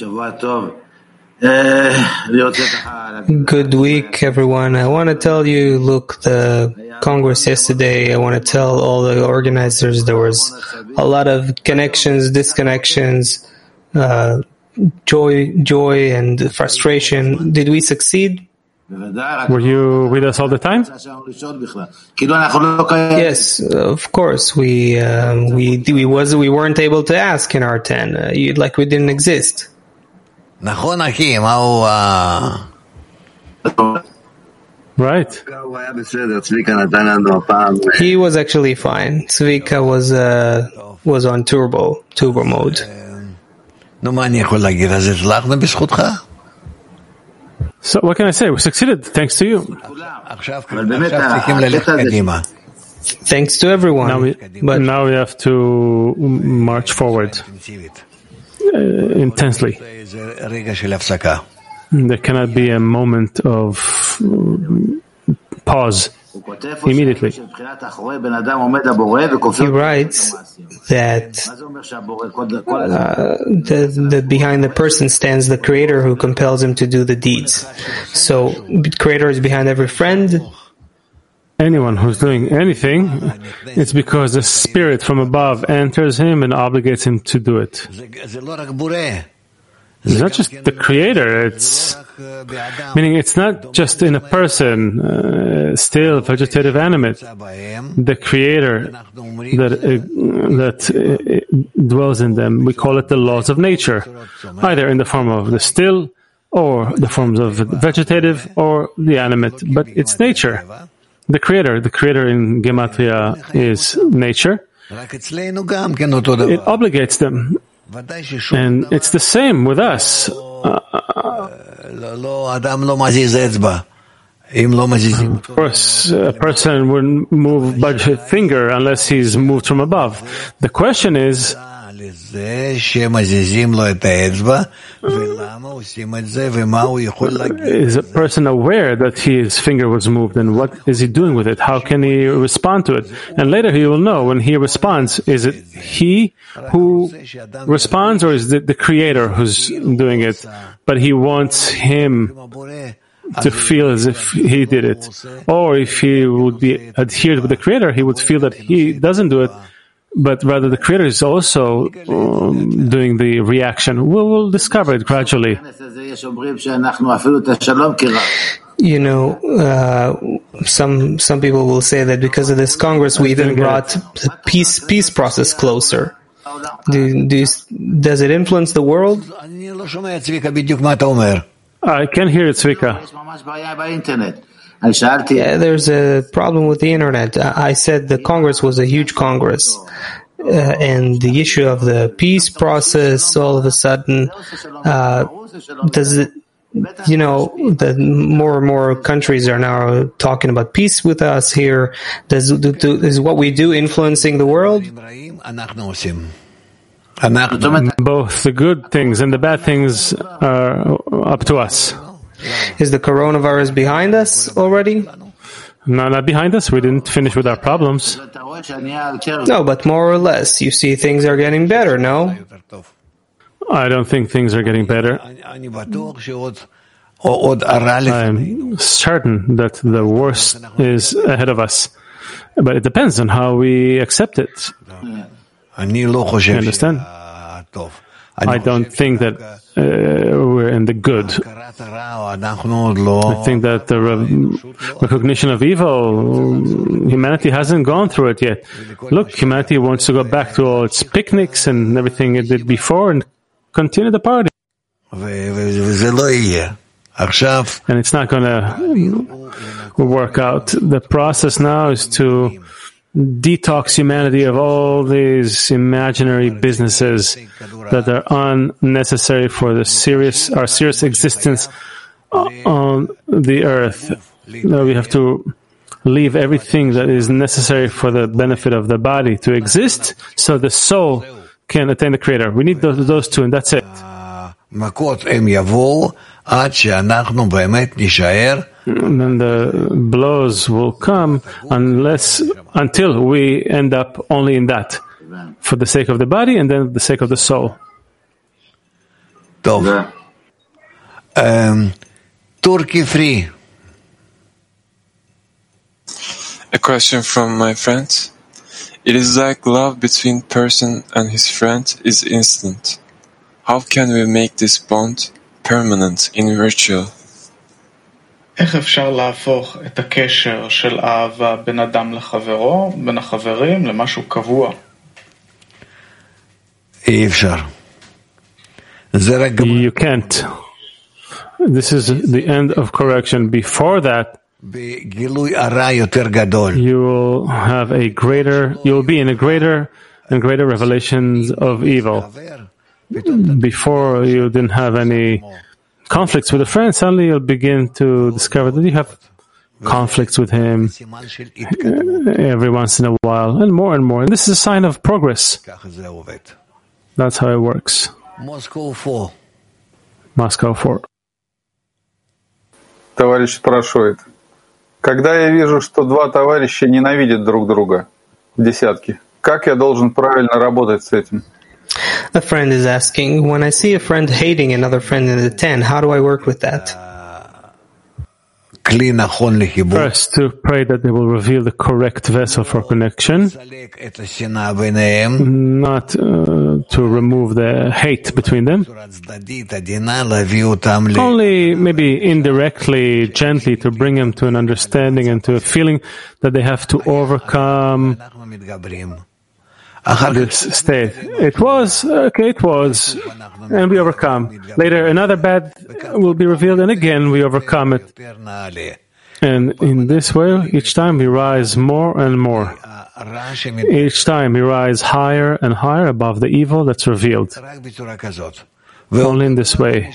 Good week, everyone. I want to tell you, look, the Congress yesterday, I want to tell all the organizers there was a lot of connections, disconnections, joy and frustration. Did we succeed? Were you with us all the time? Yes, of course. We weren't able to ask in R10. Like we didn't exist. Right. He was actually fine. Zvika was on turbo mode. So what can I say? We succeeded thanks to you. Thanks to everyone. Now we have to march forward intensely. There cannot be a moment of pause immediately. He writes that behind the person stands the Creator who compels him to do the deeds. So, the Creator is behind every friend. Anyone who's doing anything, it's because the Spirit from above enters him and obligates him to do it. It's not just the Creator, meaning it's not just in a person, still vegetative animate. The Creator that dwells in them, we call it the laws of nature, either in the form of the still, or the forms of vegetative, or the animate, but it's nature. The Creator in Gematria is nature. It obligates them. And it's the same with us. Of course, a person wouldn't move budge a finger unless he's moved from above. The question is, is a person aware that his finger was moved, and what is he doing with it? How can he respond to it? And later he will know when he responds, is it he who responds, or is it the Creator who's doing it? But he wants him to feel as if he did it. Or if he would be adhered with the Creator, he would feel that he doesn't do it, but rather the Creator is also doing the reaction. We'll discover it gradually. You know, some people will say that because of this Congress, we even brought the peace process closer. Does it influence the world? I can hear it, Zvika. Yeah, there's a problem with the internet. I said the Congress was a huge Congress. And the issue of the peace process, all of a sudden, does it, you know, the more and more countries are now talking about peace with us here. Is what we do influencing the world? Both the good things and the bad things are up to us. Is the coronavirus behind us already? No, not behind us. We didn't finish with our problems. No, but more or less. You see things are getting better, no? I don't think things are getting better. I'm certain that the worst is ahead of us. But it depends on how we accept it. You understand? I don't think that we're in the good. I think that the recognition of evil, humanity hasn't gone through it yet. Look, humanity wants to go back to all its picnics and everything it did before and continue the party. And it's not going to work out. The process now is to detox humanity of all these imaginary businesses that are unnecessary for our serious existence on the earth. Now we have to leave everything that is necessary for the benefit of the body to exist, so the soul can attain the Creator. We need those two, and that's it. And then the blows will come until we end up only in that, for the sake of the body and then the sake of the soul. Turkey free. A question from my friend. It is like love between person and his friend is instant. How can we make this bond permanent in virtual? איך אפשר להפוך את הקשר של אהבה בין אדם לחברו, בין החברים, למשהו קבוע? אי אפשר. You can't. This is the end of correction. Before that, you will have you will be in a greater and greater revelations of evil. Before you didn't have any conflicts with a friend, suddenly you'll begin to discover that you have conflicts with him every once in a while, and more and more. And this is a sign of progress. That's how it works. Moscow 4. Moscow 4. Товарищ спрашивает, когда я вижу, что два товарища ненавидят друг друга в десятке, как я должен правильно работать с этим? A friend is asking, when I see a friend hating another friend in the 10, how do I work with that? First, to pray that they will reveal the correct vessel for connection, not to remove the hate between them, only maybe indirectly, gently to bring them to an understanding and to a feeling that they have to overcome this state. It was, and we overcome. Later, another bad will be revealed, and again we overcome it. And in this way, each time we rise more and more. Each time we rise higher and higher above the evil that's revealed. Only in this way.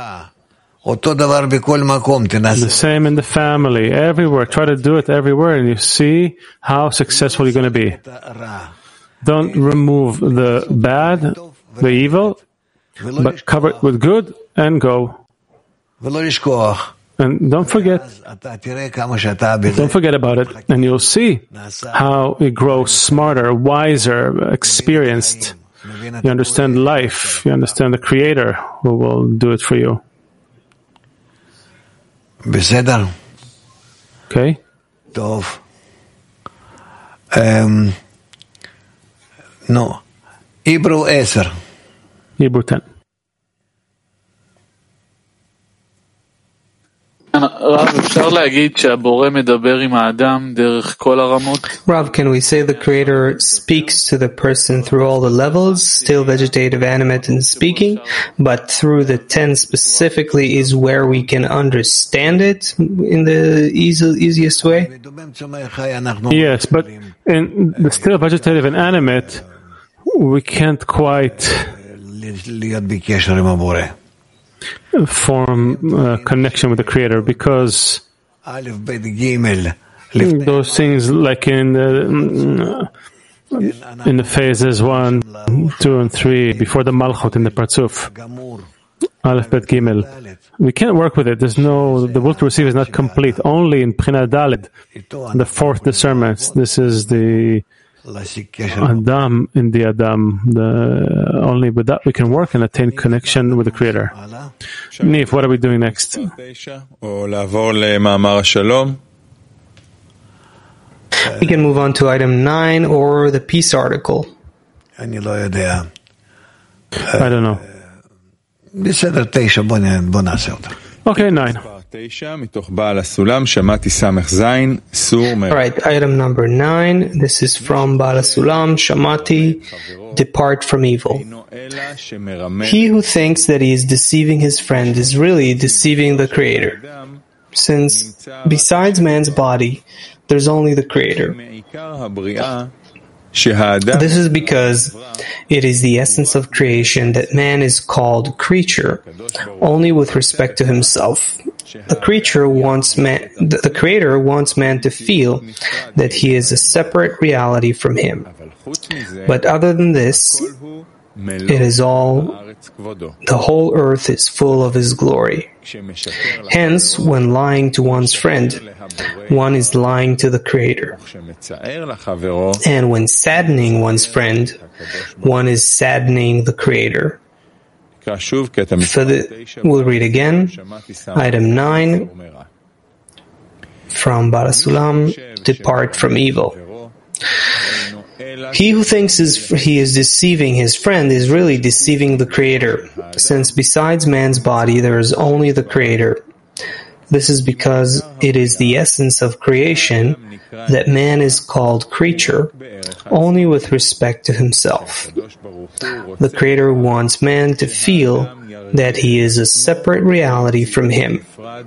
The same in the family, everywhere. Try to do it everywhere, and you see how successful you're going to be. Don't remove the bad, the evil, but cover it with good and go. And don't forget about it, and you'll see how you grow smarter, wiser, experienced. You understand life, you understand the Creator who will do it for you. Okay? No. Hebrew 10. Hebrew 10. Rav, can we say the Creator speaks to the person through all the levels, still vegetative, animate, and speaking, but through the 10 specifically is where we can understand it in the easiest way? Yes, but in the still vegetative and animate, we can't quite form a connection with the Creator, because those things, like in the phases 1, 2, and 3, before the Malchut in the Parzuf, Aleph, Bet, Gimel, we can't work with it. The will to receive is not complete. Only in Pchina Daled, the fourth discernment. This is the Adam in the Adam. Only with that we can work and attain connection with the Creator. Niv, what are we doing next? We can move on to item 9 or the peace article. I don't know. Okay, 9. Alright, item number 9. This is from Baal HaSulam, Shamati, depart from evil. He who thinks that he is deceiving his friend is really deceiving the Creator, since besides man's body, there's only the Creator. This is because it is the essence of creation that man is called creature only with respect to himself. The Creator wants man to feel that he is a separate reality from him. But other than this, it is all, the whole earth is full of his glory. Hence, when lying to one's friend, one is lying to the Creator. And when saddening one's friend, one is saddening the Creator. We'll read again, item 9, from Baal HaSulam, depart from evil. He who thinks he is deceiving his friend is really deceiving the Creator, since besides man's body there is only the Creator. This is because it is the essence of creation that man is called creature only with respect to himself. The Creator wants man to feel that he is a separate reality from him.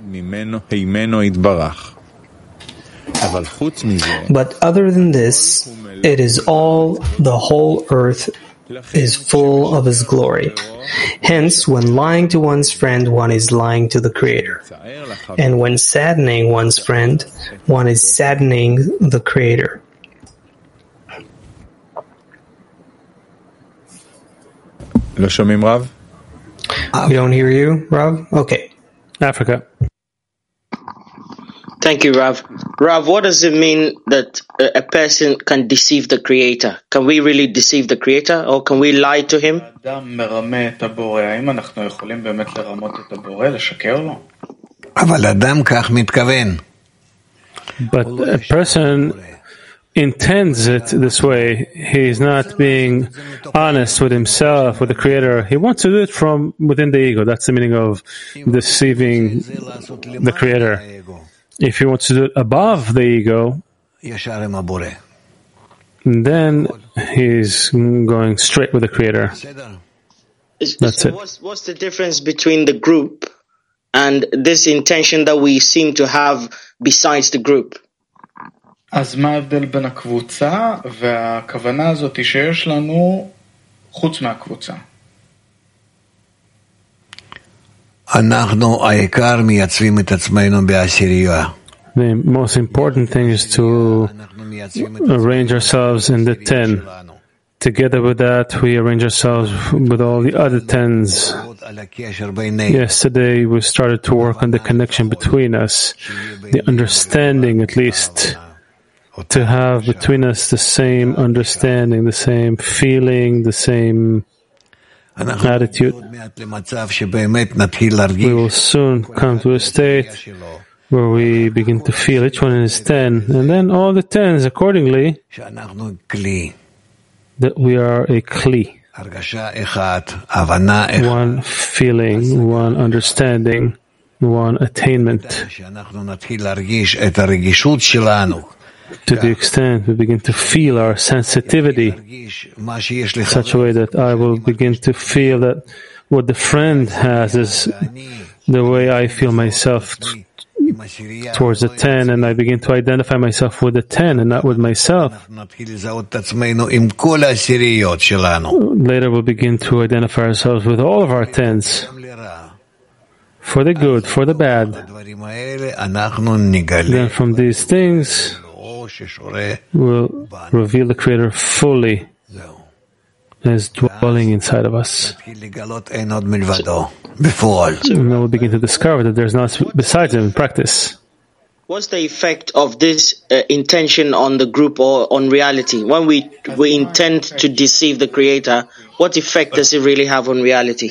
But other than this, it is all, the whole earth is full of his glory. Hence, when lying to one's friend, one is lying to the Creator. And when saddening one's friend, one is saddening the Creator. We don't hear you, Rav? Okay. Africa. Thank you, Rav. Rav, what does it mean that a person can deceive the Creator? Can we really deceive the Creator, or can we lie to him? But a person intends it this way. He's not being honest with himself, with the Creator. He wants to do it from within the ego. That's the meaning of deceiving the Creator. If he wants to do it above the ego, then he's going straight with the Creator. That's it. What's the difference between the group and this intention that we seem to have besides the group? אז מה ההבדל בין הקבוצה והכוונה הזאת שיש לנו חוץ מהקבוצה? אנחנו העיקר מייצבים את עצמנו בעשירייה. The most important thing is to arrange ourselves in the 10. Together with that, we arrange ourselves with all the other 10s. Yesterday, we started to work on the connection between us, the understanding at least, to have between us the same understanding, the same feeling, the same attitude. We will soon come to a state where we begin to feel each one in his 10, and then all the 10s accordingly, that we are a kli, one feeling, one understanding, one attainment. To the extent we begin to feel our sensitivity in such a way that I will begin to feel that what the friend has is the way I feel myself towards the 10, and I begin to identify myself with the 10 and not with myself. Later we'll begin to identify ourselves with all of our 10s, for the good, for the bad. Then from these things will reveal the Creator fully as dwelling inside of us. And then we'll begin to discover that there's nothing besides Him in practice. What's the effect of this intention on the group or on reality? When we intend to deceive the Creator, what effect does it really have on reality?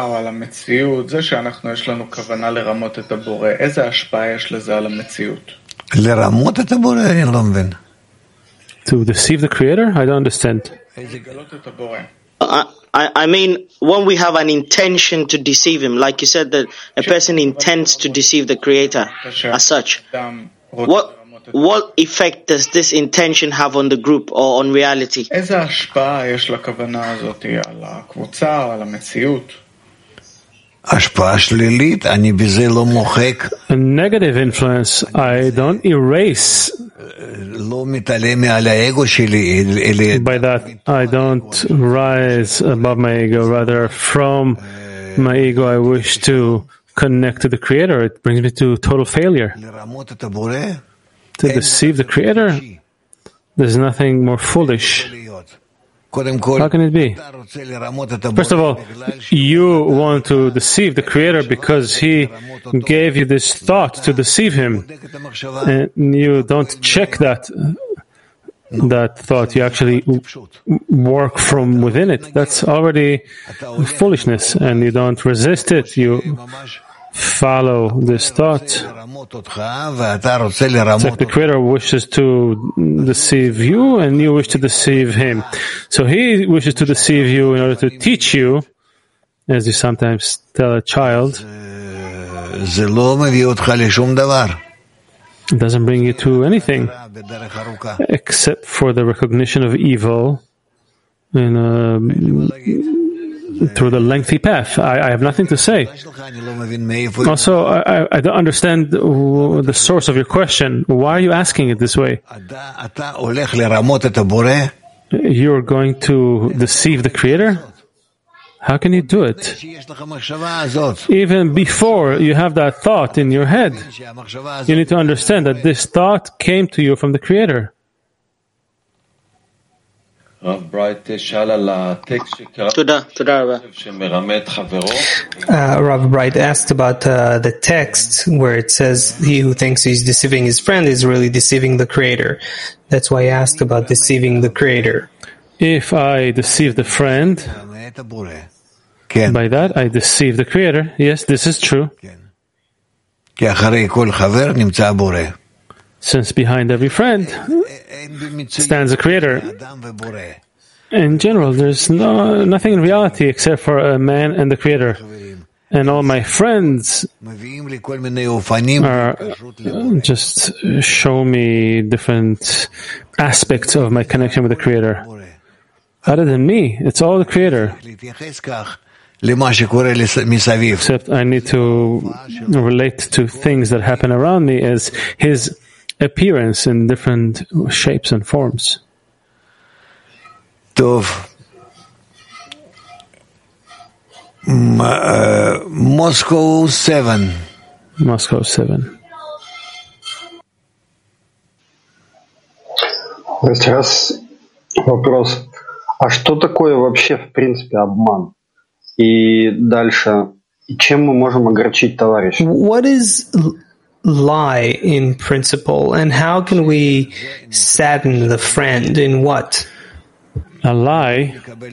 To deceive the Creator? I don't understand. I mean, when we have an intention to deceive Him, like you said, that a person intends to deceive the Creator as such, what effect does this intention have on the group or on reality? A negative influence, I don't erase. By that, I don't rise above my ego. Rather, from my ego, I wish to connect to the Creator. It brings me to total failure. To deceive the Creator, there's nothing more foolish. How can it be? First of all, you want to deceive the Creator because He gave you this thought to deceive Him, and you don't check that thought. You actually work from within it. That's already foolishness, and you don't resist it. You follow this thought. It's like the Creator wishes to deceive you and you wish to deceive Him. So He wishes to deceive you in order to teach you, as you sometimes tell a child. It doesn't bring you to anything except for the recognition of evil through the lengthy path. I have nothing to say. Also, I don't understand the source of your question. Why are you asking it this way? You're going to deceive the Creator? How can you do it? Even before you have that thought in your head, you need to understand that this thought came to you from the Creator. Rav Bright asked about the text where it says he who thinks he's deceiving his friend is really deceiving the Creator. That's why I asked about deceiving the Creator. If I deceive the friend, by that I deceive the Creator. Yes, this is true. Since behind every friend stands a Creator. In general, there's nothing in reality except for a man and the Creator. And all my friends are just show me different aspects of my connection with the Creator. Other than me, it's all the Creator. Except I need to relate to things that happen around me as His appearance in different shapes and forms. Moscow 7. Moscow 7. Сейчас вопрос. А что такое вообще в принципе обман? И дальше, чем мы можем огорчить товарища? What is lie in principle, and how can we sadden the friend in what? A lie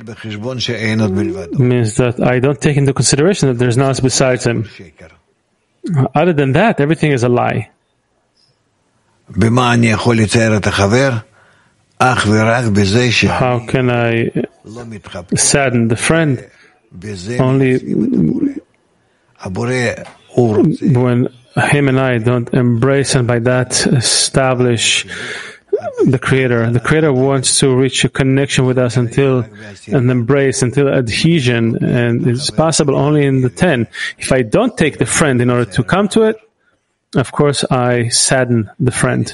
means that I don't take into consideration that there's nothing besides him. Other than that, everything is a lie. How can I sadden the friend? Only when him and I don't embrace and by that establish the Creator. The Creator wants to reach a connection with us until adhesion, and it's possible only in the 10. If I don't take the friend in order to come to it, of course I sadden the friend.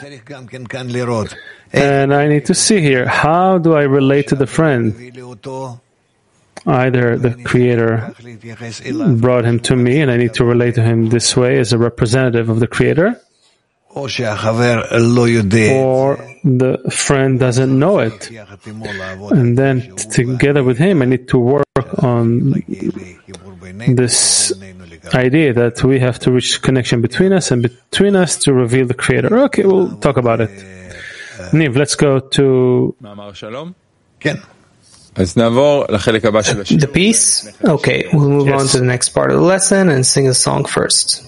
And I need to see here, how do I relate to the friend? Either the Creator brought him to me and I need to relate to him this way as a representative of the Creator, or the friend doesn't know it. And then together with him I need to work on this idea that we have to reach connection between us and between us to reveal the Creator. Okay, we'll talk about it. Niv, let's go to the piece? Okay, we'll move on to the next part of the lesson and sing a song first.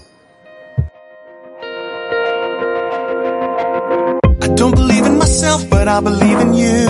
I don't believe in myself, but I believe in you.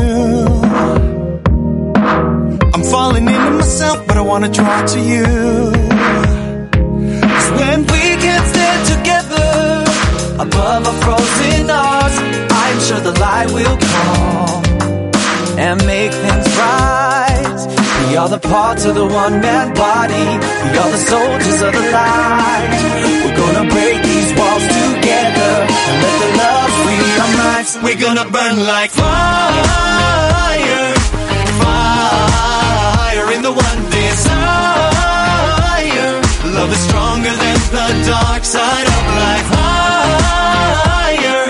I'm falling into myself, but I want to draw to you. 'Cause when we can stand together above our frozen hearts, I'm sure the light will come and make things right. We are the parts of the one-man body. We are the soldiers of the light. We're gonna break these walls together and let the love free our minds. We're gonna burn like fire, fire in the one desire. Love is stronger than the dark side of life. Higher,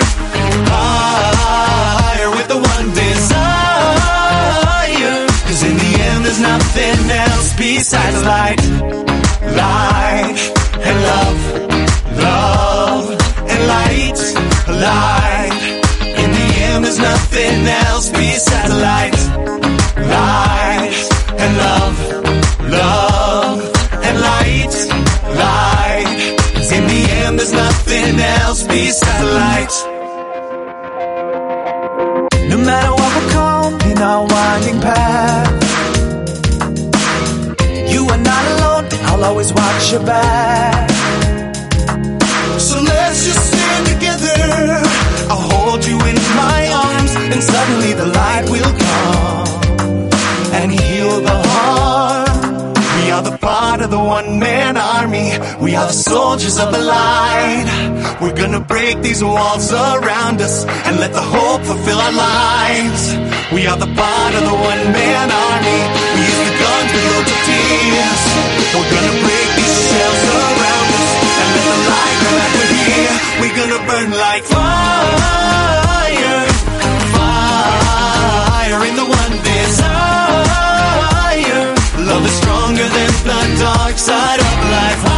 higher with the one desire. 'Cause in the end there's nothing else besides light, light and love, love and light, light. In the end there's nothing else besides light, light and love, love and light, light. 'Cause in the end there's nothing else besides light. No matter what will come in our winding path, you are not alone, I'll always watch your back. So let's just stand together, I'll hold you in my arms, and suddenly the light will come and heal the harm. We are the part of the one-man army. We are the soldiers of the light. We're gonna break these walls around us and let the hope fulfill our lives. We are the part of the one-man army. We use the guns, we load the tears. We're gonna break these shells around us and let the light come back with here. We're gonna burn like fire, fire in the one day. the dark side of life.